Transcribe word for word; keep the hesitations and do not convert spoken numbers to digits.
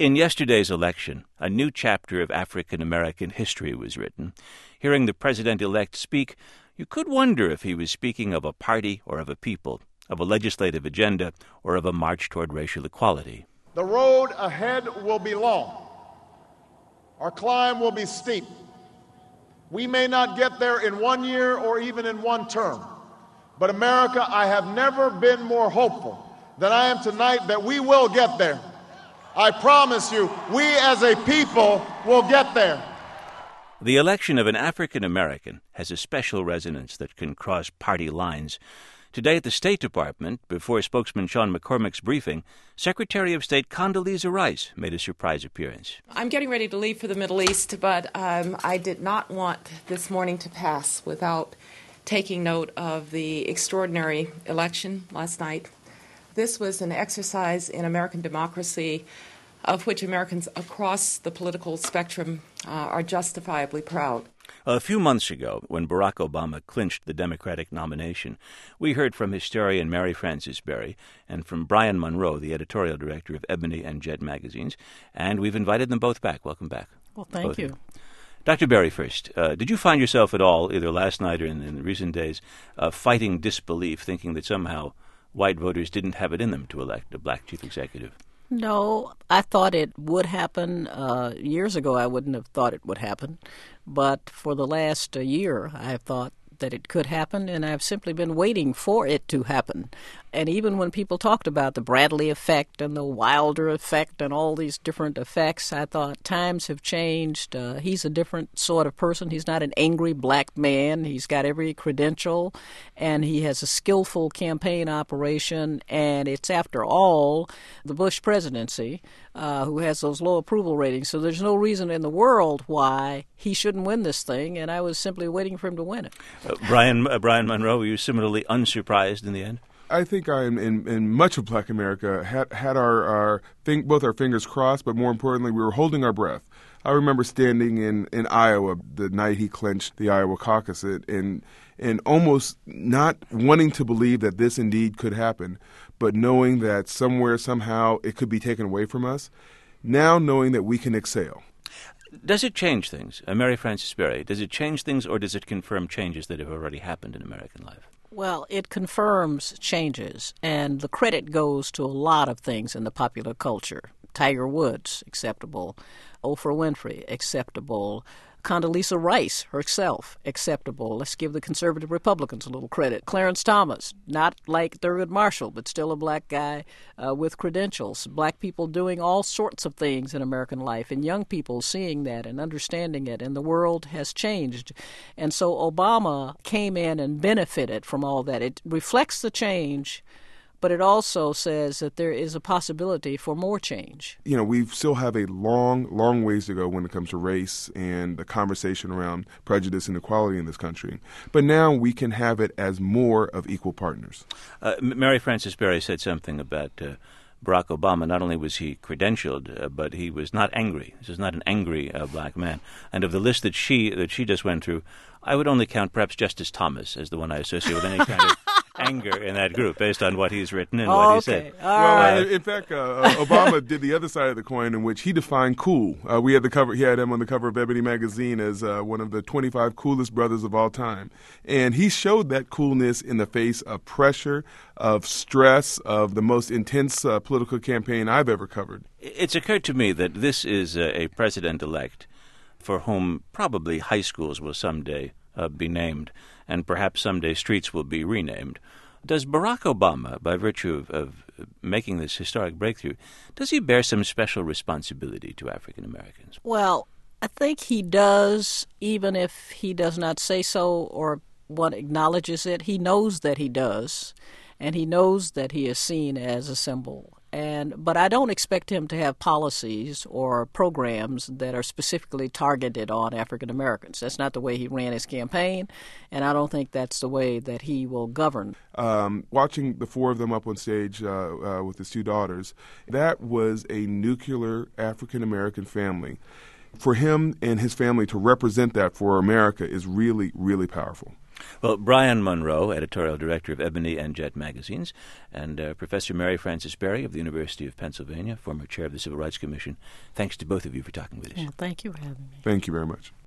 In yesterday's election, a new chapter of African-American history was written. Hearing the president-elect speak, you could wonder if he was speaking of a party or of a people, of a legislative agenda or of a march toward racial equality. The road ahead will be long. Our climb will be steep. We may not get there in one year or even in one term. But America, I have never been more hopeful than I am tonight that we will get there. I promise you, we as a people will get there. The election of an African American has a special resonance that can cross party lines. Today at the State Department, before spokesman Sean McCormick's briefing, Secretary of State Condoleezza Rice made a surprise appearance. I'm getting ready to leave for the Middle East, but um, I did not want this morning to pass without taking note of the extraordinary election last night. This was an exercise in American democracy of which Americans across the political spectrum uh, are justifiably proud. A few months ago, when Barack Obama clinched the Democratic nomination, we heard from historian Mary Frances Berry and from Brian Monroe, the editorial director of Ebony and Jet magazines, and we've invited them both back. Welcome back. Well, thank both you. Doctor Berry first. Uh, did you find yourself at all, either last night or in, in recent days, uh, fighting disbelief, thinking that somehow white voters didn't have it in them to elect a black chief executive? No, I thought it would happen. Uh, years ago, I wouldn't have thought it would happen. But for the last uh, year, I have thought that it could happen, and I've simply been waiting for it to happen. And even when people talked about the Bradley effect and the Wilder effect and all these different effects, I thought times have changed. Uh, he's a different sort of person. He's not an angry black man. He's got every credential, and he has a skillful campaign operation. And it's, after all, the Bush presidency uh, who has those low approval ratings. So there's no reason in the world why he shouldn't win this thing, and I was simply waiting for him to win it. Uh, Brian uh, Brian Monroe, were you similarly unsurprised in the end? I think I, in, in much of Black America, had, had our, our think, both our fingers crossed, but more importantly, we were holding our breath. I remember standing in, in Iowa the night he clinched the Iowa caucus and, and almost not wanting to believe that this indeed could happen, but knowing that somewhere, somehow, it could be taken away from us. Now knowing that we can exhale. Does it change things? Uh, Mary Frances Berry, does it change things, or does it confirm changes that have already happened in American life? Well, it confirms changes, and the credit goes to a lot of things in the popular culture. Tiger Woods, acceptable. Oprah Winfrey, acceptable. Condoleezza Rice herself, acceptable. Let's give the conservative Republicans a little credit. Clarence Thomas, not like Thurgood Marshall, but still a black guy uh, with credentials. Black people doing all sorts of things in American life, and young people seeing that and understanding it, and the world has changed. And so Obama came in and benefited from all that. It reflects the change, but it also says that there is a possibility for more change. You know, we still have a long, long ways to go when it comes to race and the conversation around prejudice and equality in this country. But now we can have it as more of equal partners. Uh, Mary Frances Berry said something about uh, Barack Obama. Not only was he credentialed, uh, but he was not angry. This is not an angry uh, black man. And of the list that she that she just went through, I would only count perhaps Justice Thomas as the one I associate with any kind of anger in that group, based on what he's written and oh, what he okay. said. All well, right. in fact, uh, Obama did the other side of the coin, in which he defined cool. Uh, we had the cover. He had him on the cover of Ebony magazine as uh, one of the twenty-five coolest brothers of all time, and he showed that coolness in the face of pressure, of stress, of the most intense uh, political campaign I've ever covered. It's occurred to me that this is a, a president-elect for whom probably high schools will someday uh, be named, and perhaps someday streets will be renamed. Does Barack Obama, by virtue of, of making this historic breakthrough, does he bear some special responsibility to African Americans? Well, I think he does, even if he does not say so or one acknowledges it. He knows that he does, and he knows that he is seen as a symbol. And but I don't expect him to have policies or programs that are specifically targeted on African Americans. That's not the way he ran his campaign, and I don't think that's the way that he will govern. Um, watching the four of them up on stage uh, uh, with his two daughters, that was a nuclear African American family. For him and his family to represent that for America is really, really powerful. Well, Brian Munro, editorial director of Ebony and Jet magazines, and uh, Professor Mary Frances Berry of the University of Pennsylvania, former chair of the Civil Rights Commission. Thanks to both of you for talking with us. Well, thank you for having me. Thank you very much.